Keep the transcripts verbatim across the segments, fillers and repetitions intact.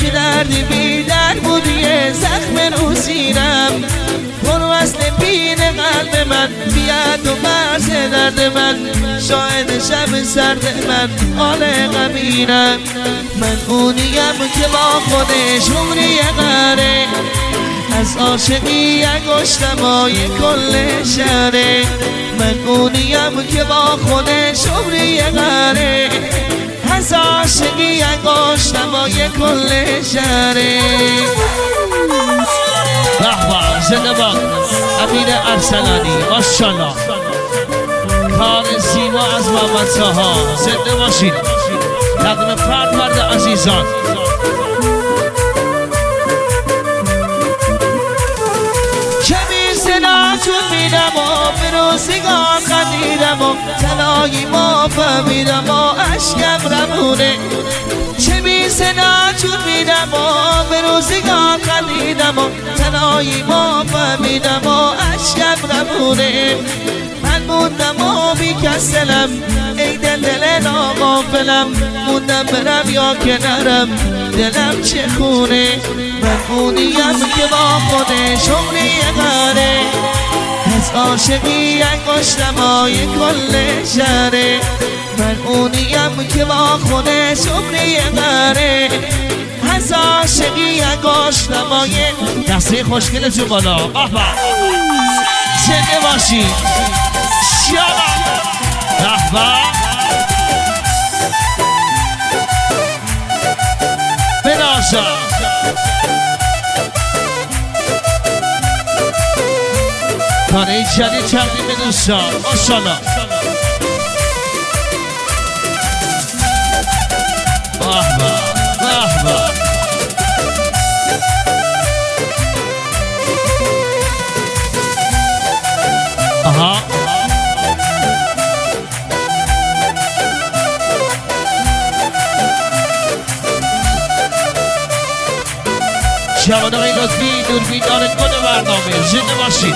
که دردی بی درد بودی زخم رو سینم برو اصل بین قلب من بیاد و مرز درد من شاهد شب سرد من آل غمینم من اونیم که با خودش عمری قره از عاشقی انگشتمای کل شهره من اونیم که با خودش عمری قره از عاشقی انگشتمای کل شهره رحمه زنده باد امیر ارسلانی ماشاءالله کار زیبا از محمد ساها زنده باشید تقدیم فرد مرد عزیزان کمی سناتون میدم و به روزگار خندیدم و تنهایی ما فهمیدم و عشقم رمونه کمی سناتون میدم و به روزگار خندیدم و تنهایی ما فهمیدم و عشقم رمونه من موندم و بیکسلم ای دل دل ناغافلم موندم برم یا که نرم دلم چه خونه من اونیم که با خودش عمری قره از عاشقی انگشتمای کل شهره من اونیم که با خودش عمری قره از عاشقی انگشتمای دسته خوشگلتون بالا آها زنده باشید شالا رحمه بنازا کاره جدید چردیم به دوستان ماشاءالله رحمه رحمه آها جوان آقای لطفی دوربیدار کل برنامه زنده باشید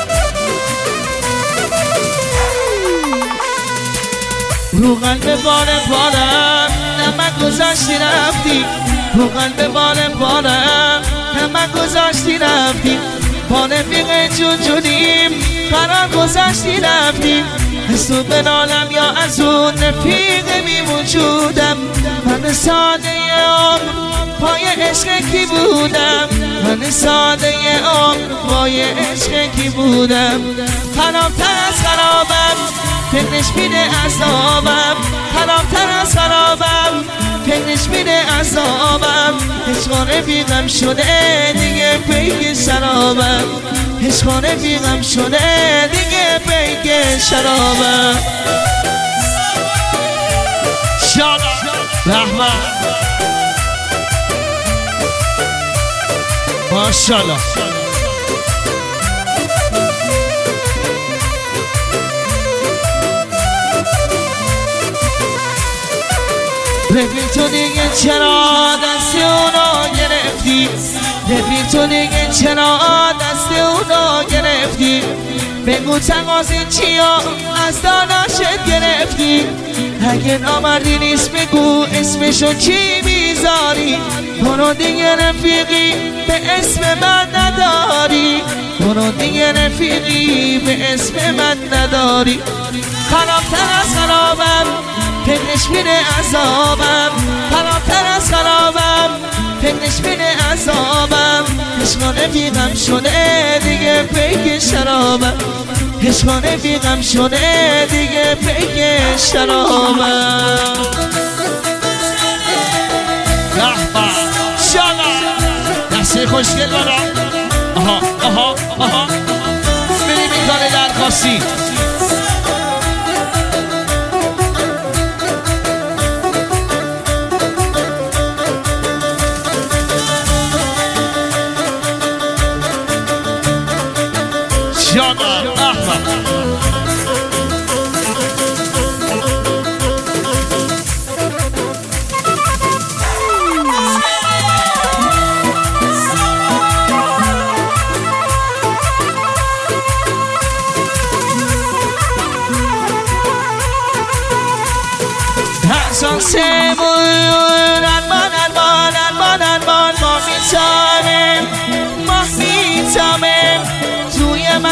رو قلب بارم بارم نمک گذاشتی رفتی رو قلب بارم بارم نمک گذاشتی رفتی با رفیق جون جونیم قرار گذاشتی رفتی از تو بنالم یا از اون رفیق بی وجودم من ساده عمر پای عشق کی بودم من ساده عمر پای عشق کی بودم خرابتر از خرابم فکرش میده عذابم خرابتر از خرابم فکرش میده عذابم عشق رفیقم شده دیگه پیک شرابم عشق رفیقم شده دیگه پیک شرابم شالا رحمه ماشاءالله رفیق تو دیگه چرا دست اونو گرفتی رفیق تو دیگه چرا دست اونو گرفتی بگو تقاضی چیا از داناشت گرفتی اگه نامردی نیست بگو اسمشو چی میذاری برو دیگه رفیقی به اسم من نداری برو دیگه رفیقی به اسم من نداری خرابتر از خرابم فکرش میده عذابم خرابتر از خرابم فکرش میده عذابم عشق رفیقم شده دیگه پیک شرابم عشق رفیقم شده دیگه پیک شرابم رحمه شالا دسته خوشگل بالا آها آها آها بریم این کار درخواستی جانا احمد Son se mueran, manan, manan, manan, manan.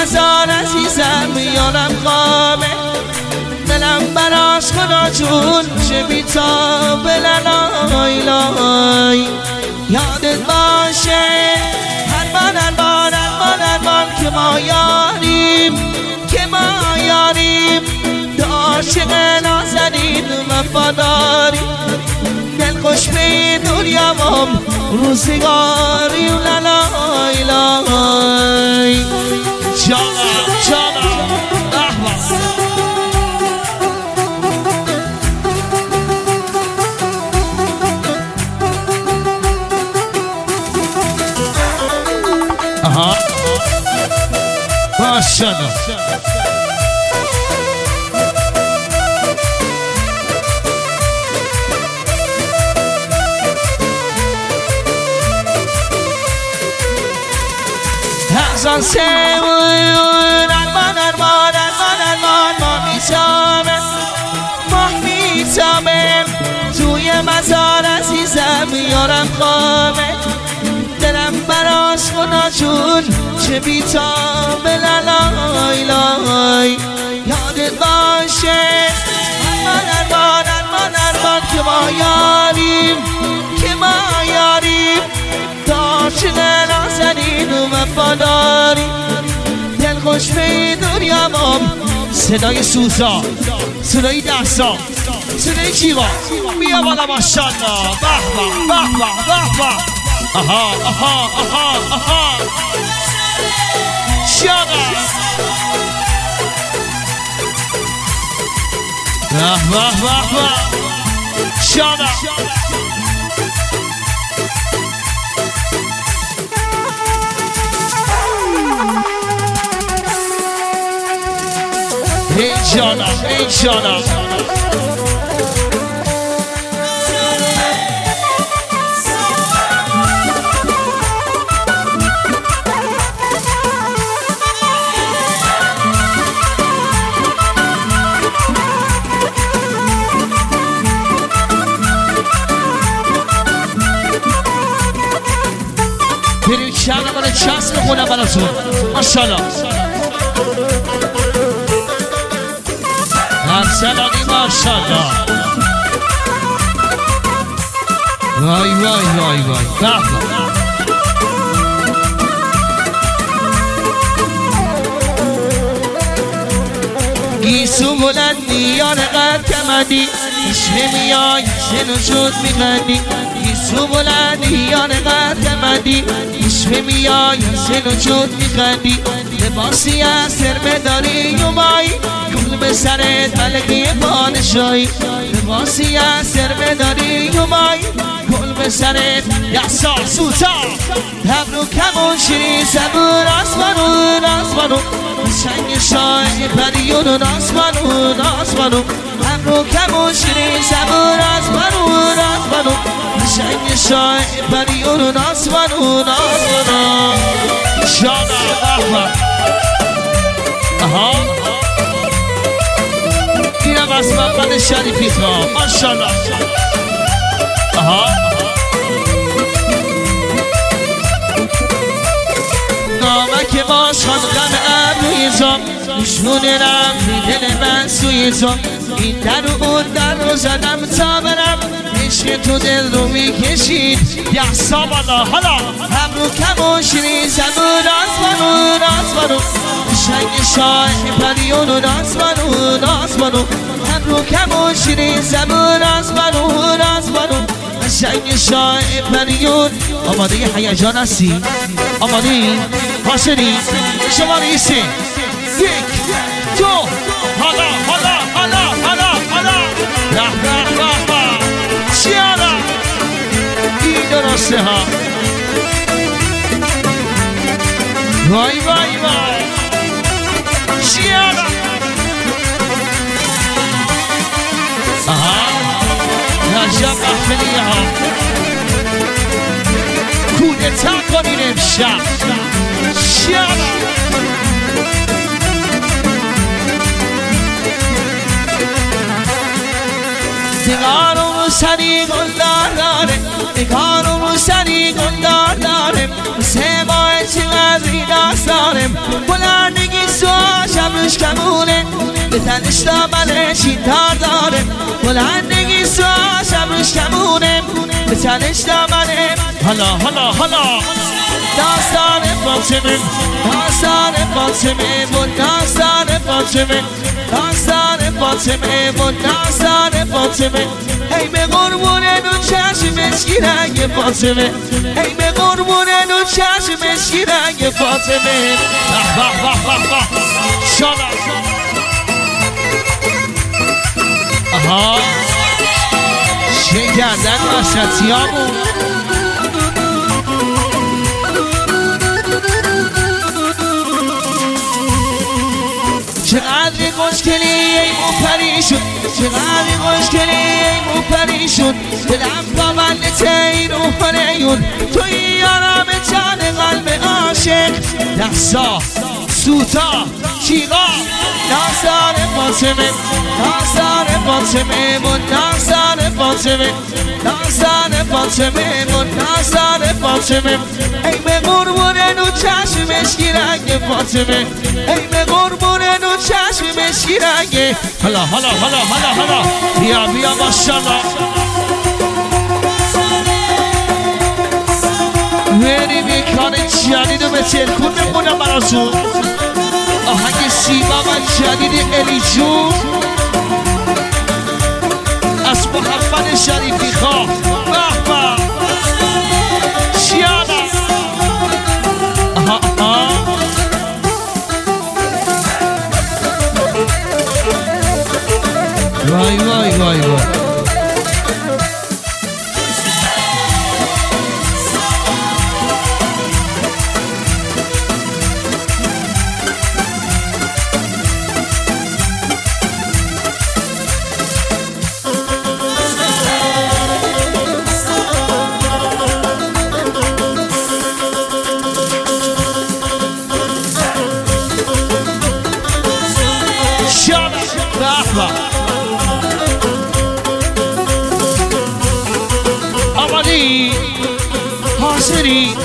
مزار عزیزم یارم خوابه دلم براش خدا جون چه بی‌تاب لای لای یادت باشه هرمان هرمان هرمان هرمان که ما یاریم که ما یاریم عاشق نازنین وفاداری دل خوش به دنیام روزگاری و لای لای جانا جانا احوا ماشاءالله هزار سوون ارمان ارمان ارمان ارمان ما میتابه ماه میتابه توی مزار عزیزم یارم خوابه دلم براش خدا جون چه بی‌تابه لای لای یادت باشه ارمان ارمان ارمان ارمان که ما یاریم که ما یاریم عاشق نازنین و وفاداری دل خوش به دنیام صدای سوزا صدای دستا صدای جیوا بیا بالا ماشاءالله به به به به به آها آها آها آها شاقا به به به به شاقا ای جانا ای جانا بریم چند من چسب خونم براتون ماشاءالله ارسلانی ماشاءالله وای وای وای وای بابا گیسو بلندی یار قد کمدی عشق میای سنوشود میخندی گیسو بلندی یار قد کمدی عشق میای سنوشود میخندی لباسی از سرمه داری و مایی گل به سرت ملکی پادشاهی لباسی از سرمه داری و مایی گل به سرت یحسا سوتا تبرو کمون شیری زبور آسمانون آسمانون سنگ شای پریون آسمانون آسمانون تبرو کمون شیری زبور آسمانون آسمانون سنگ شای پریون آسمانون آسمانون شانا احمد آها اینم از محمد شریفی خواه ماشاءالله آها نامک باش خانقم ابروی زم نشون رفت دل من سوی زم این در و اون در رو زدم تا برم عشق تو دل رو میکشید یه سامالا حالا هم رو کم و شیری زمون آسمانون آسمانون شنگ شاه پریون آسمانون آسمانون هم رو کم و شیری زمون آسمانون آسمانون شنگ شاه پریون آماده یه هیجان هستی؟ آماده ای؟ حاضری؟ شما نیستی؟ یک دو حالا حالا حالا حالا حالا رح رح رح رح چیانا این درسته ها وای وای وای چیانا آها نجب احمدیه ها کودتا کنین امشب چیانا نگار رو سری گلدار داره نگار رو سری گلدار داره سه ماه چقدری داست داره بلندگی سوا شبش کمونه به تنش دامنه چیندار داره بلندگی سوا شبش کمونه به تنش دامنه حالا حالا حالا داستان فاطمه داستان فاطمه و داستان فاطمه داستان فاطمه و داستان فاطمه ای به قربون دو چشمش رنگ فاطمه ای به قربون دو چشمش رنگ فاطمه به به به به شالا آها شکردن وسطیامون چقدر خوشگلی ای مو پریشون چقدر خوشگلی ای مو پریشون دلم پابندت ای روح نیون توی یارم جان قلب عاشق دستا سوتا شیغا داستان فاطمه داستان فاطمه و داستان فاطمه داستان فاطمه و داستان فاطمه ای به قربون دو چشمش رنگ فاطمه ای به قربون دو چشمش رنگ حالا حالا حالا حالا حالا بیا بیا ماشاءالله وری بیکان جدید و به تلکون بمونم براتون آهنگ سیما و جدید الی جون از محمد شریفی خواه به به شیانا آها آها وای وای وای وای حاضری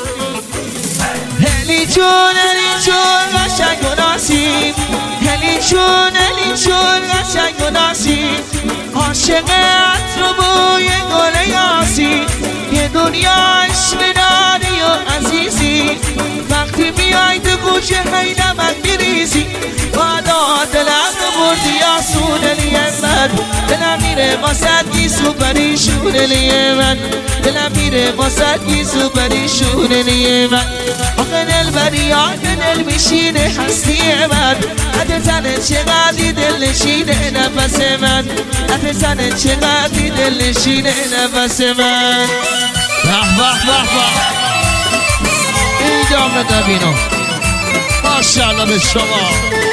هلی جون هلی جون قشنگ و ناسیم هلی جون هلی جون قشنگ و ناسیم عاشق عطر و بوی گل یاسی یه دنیا عشق داری و عزیزی وقتی میای تو گوشه هی نمک میریزی بادا دلم رو بردی آسون لیه من دلم میره واسد گیسو پریشون لیه من دلم میره واسد گیسو پریشون لیه من آخه دل بریان دل میشینه هستی من حتی تنه چقدری دل نشینه نفس من حتی تنه چقدری دل نشینه نفس من به به به به این دامه دبینو ماشاءالله به شما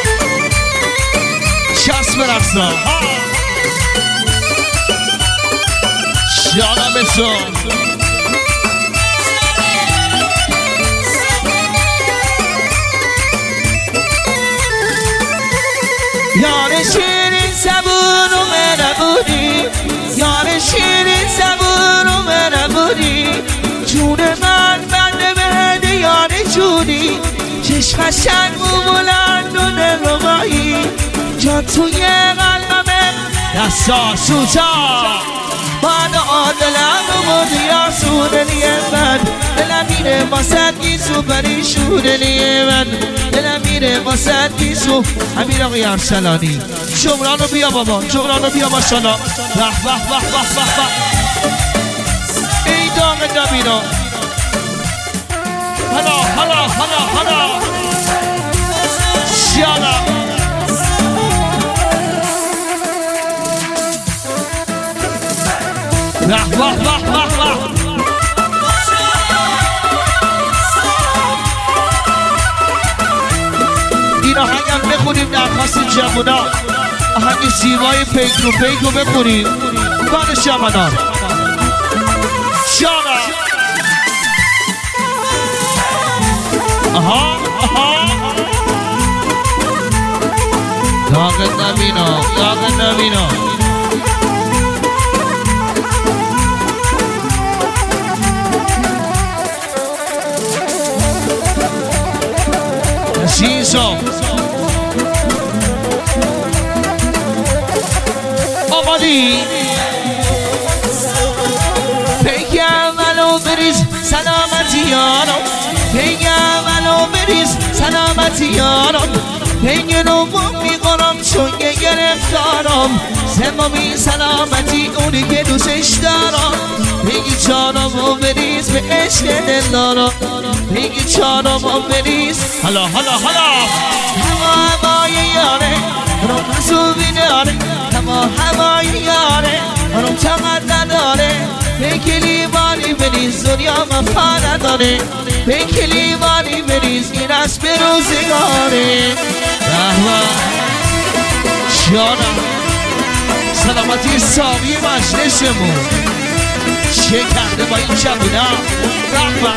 چسب رقصا شانا به تو یار شیرین زبون و مهربونی یار شیرین زبون و مهربونی جون من بنده بهده یار جونی چشم قشنگ و بلند و دلربایی جا توی قلبمه دستا سوتا بعد آدلم رو بردی آسونه لیه من دلم میره واسد گیسو پریشونه لیه من دلم میره واسد گیسو امیر آقای ارسلانی جمران رو بیا بابا جمران رو بیا ماشاءالله به به به به به به ای داغ نبینا حالا حالا حالا حالا شیانا به به به به به این آهنگم بخونیم درخواست جمعونا آهنگ زیبای پیک رو پیک رو بخونیم بعد شمنان شانا آها آها داغ نبینا داغ نبینا آمادی پیگم ولو بریز سلامتی یارم پیگم ولو بریز سلامتی یارم پیگ رو میکنم چون یه گرفتارم زمامی سلامتی اونی که دوستش دارم پیگی چارم و بریز به عشق دل دارم پیگی چارم و بریز حالا حالا حالا هوا هوای یاره رو مسئولی داره هوا هوای یاره رو چقدر نداره پیک لیوانی بریز دنیا وفا نداره پیک لیوانی بریز این از به روزگاره رحمه جانم سلامتی سامی مجلسمون چه کرده با این جوونا رحمه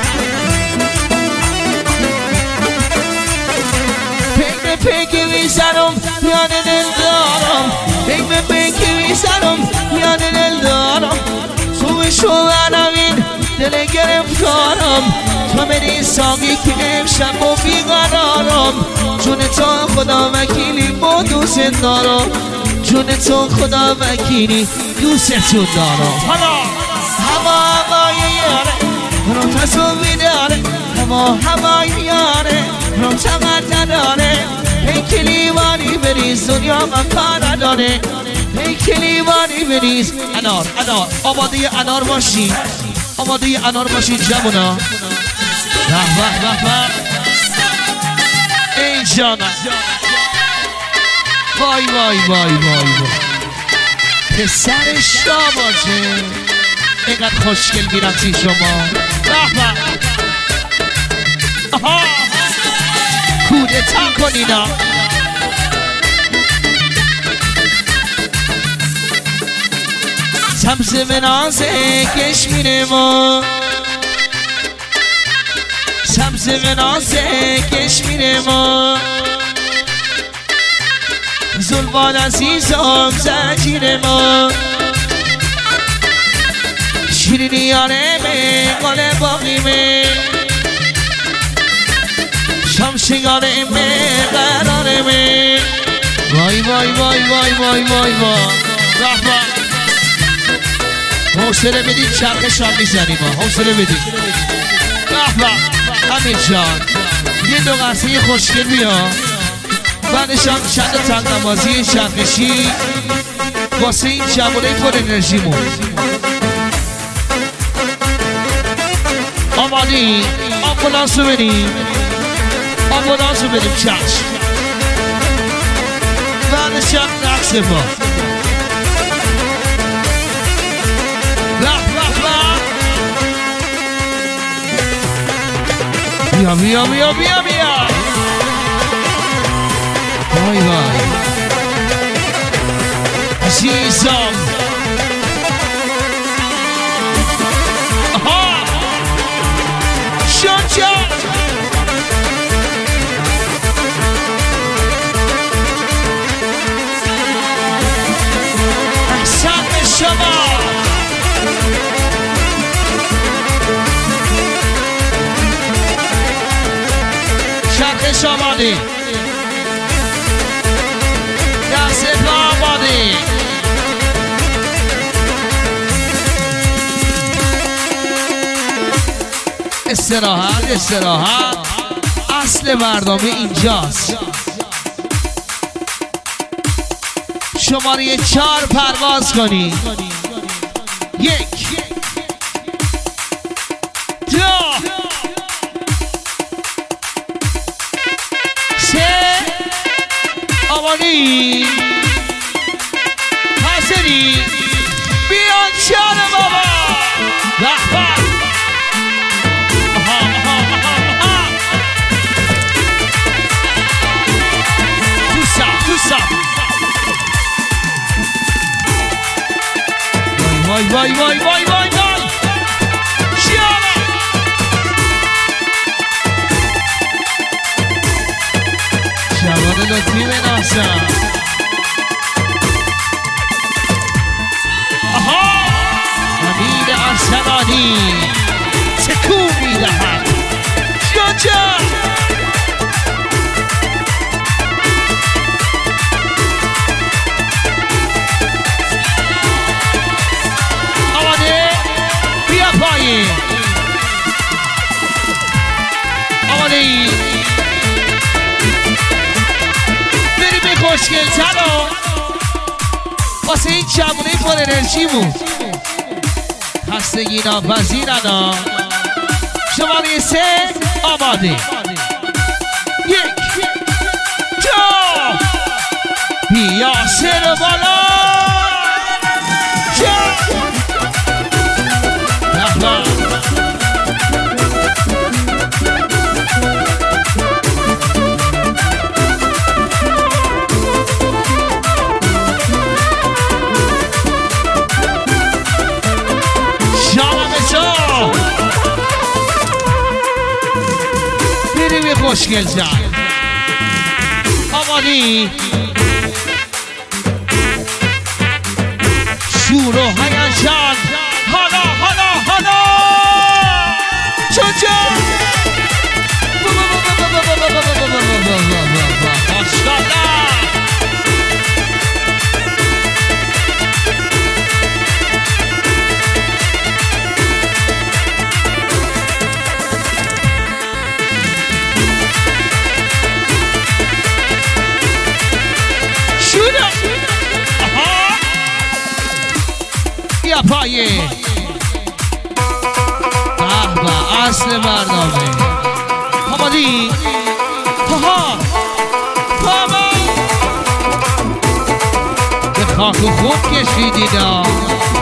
پیک به پیک میزنم یاد دل دارم پیک به پیک میزنم یاد دل دارم تو شوهرمین دل گرفتارم تو بری ساقی که امشب و بیقرارم جون تو خدا وکیلی با دوست دارم جون تو خدا وکیلی دوستتون دارم حالا هوا هوای یاره رو تصوی داره هوا هوای یاره رو چقدر نداره پیک لیوانی بریز دنیا وفا نداره پیک لیوانی بریز انار انار آماده انار باشی آماده انار باشی جوونا رحمه رحمه ای جانم وای وای وای وای وای پسر شاماجه اینقدر خوشگل بیرمتی شما رحمه آها کودتا کنینا سبز مناز کشمیر ما سبز مناز کشمیر ما زلفان عزیزم زنجیر ما شیرینی یاره می قل باقی می شمشگاره می قراره می وای وای وای وای وای وای وای رحمه حوصله بدید چرخ شام میزنیم ها حوصله بدید رحمه همین جان یه دو قصه خوشگل بیا بعدش هم چند تنگ نمازی چرخشی واسه این جوانه پر انرژیمون آمادی آمبولانس رو بریم آمبولانس رو بریم چشم بعدش هم رقص ما بیا بیا بیا بیا بیا وای وای عزیزم آها شان جان احسان به شما شرخش آمادی دست پا آمادی استراحت استراحت اصل برنامه اینجاست شماره چهار پرواز کنی یک دو آمانی حسنی بیان چار بابا رحمت تو سب تو سب وای وای وای وای وای وای چیاره جوان لطفی بناسم آها امیر ارسلانی تکون میدهد جان جان خوشگل تنو واسه این جوونه پر انرژی بود خستگی ناپذیرن ها شماره سه آماده یک دو بیا سر بالا خوشگل جان آمادی شور و هیجان حالا حالا حالا چون جان بیا پایه به به اصل برنامه آمادی ها بابا به خاک و خود کشیدیدا